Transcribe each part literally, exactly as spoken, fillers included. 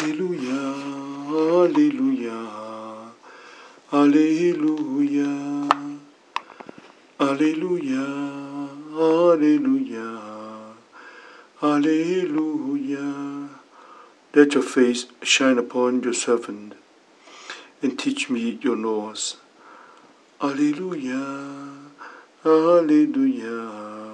Alleluia, Alleluia, Alleluia, Alleluia, Alleluia, Alleluia. Let your face shine upon your servant, and teach me your laws. Alleluia, Alleluia,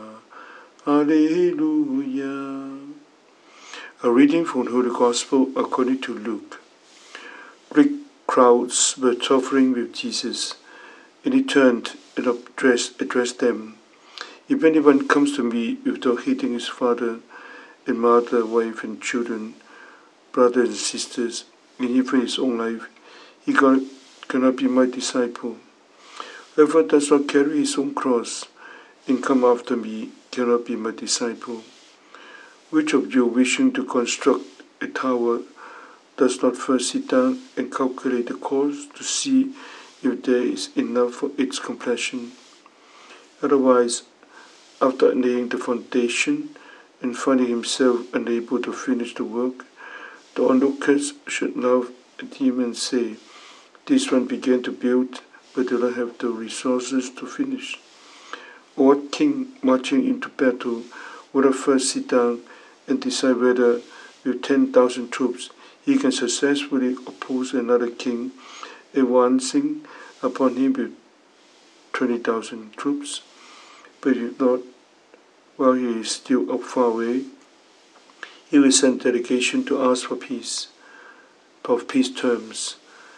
Alleluia. A reading from the Holy Gospel according to Luke. Great crowds were suffering with Jesus, and he turned and addressed, addressed them. If anyone comes to me without hating his father and mother, wife and children, brothers and sisters, and even his own life, he cannot be my disciple. Whoever does not carry his own cross and come after me cannot be my disciple. Which of you, wishing to construct a tower, does not first sit down and calculate the cost to see if there is enough for its completion? Otherwise, after laying the foundation and finding himself unable to finish the work, the onlookers should laugh at him and say, "This one began to build, but did not have the resources to finish." Or what king marching into battle would have first sit down and decide whether with ten thousand troops he can successfully oppose another king advancing upon him with twenty thousand troops? But if not, while he is still up far away, he will send delegation to ask for peace, of peace terms.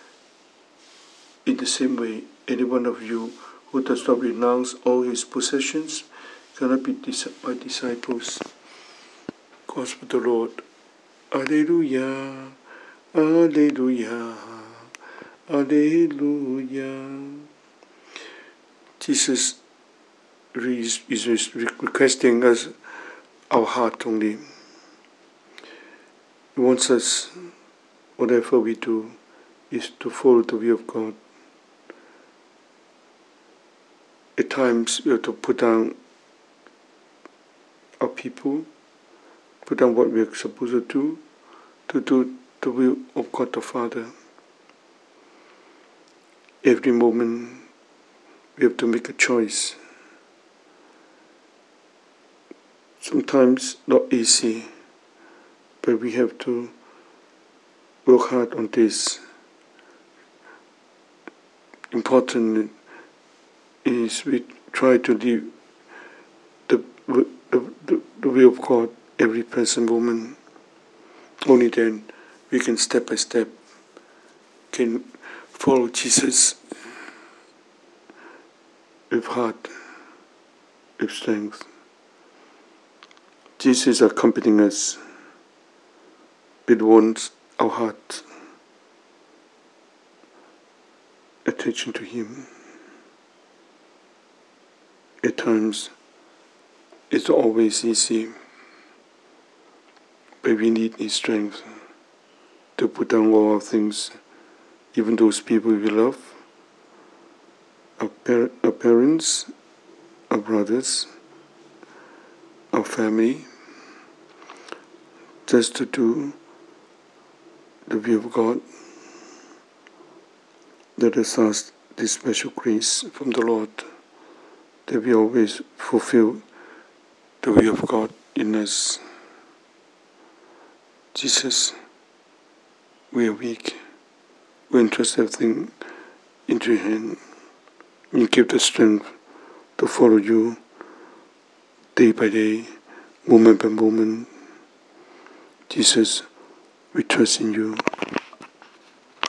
In the same way, any one of you who does not renounce all his possessions cannot be my disciples. Gospel of the Lord. Alleluia, Alleluia, Alleluia. Jesus is requesting us our heart only. He wants us, whatever we do, is to follow the will of God. At times we have to put down our people, put down what we are supposed to do, to do the will of God the Father. Every moment we have to make a choice. Sometimes not easy, but we have to work hard on this. Important is we try to live the, the, the, the will of God every present moment. Only then we can step by step can follow Jesus with heart, with strength. Jesus is accompanying us, but wants our heart attention to Him. At times, it's not always easy, but we need His strength to put down all our things, even those people we love, our, par- our parents, our brothers, our family, just to do the will of God. Let us ask this special grace from the Lord, that we always fulfill the will of God in us. Jesus, we are weak. We entrust everything into your hand. You give the strength to follow you day by day, moment by moment. Jesus, we trust in you.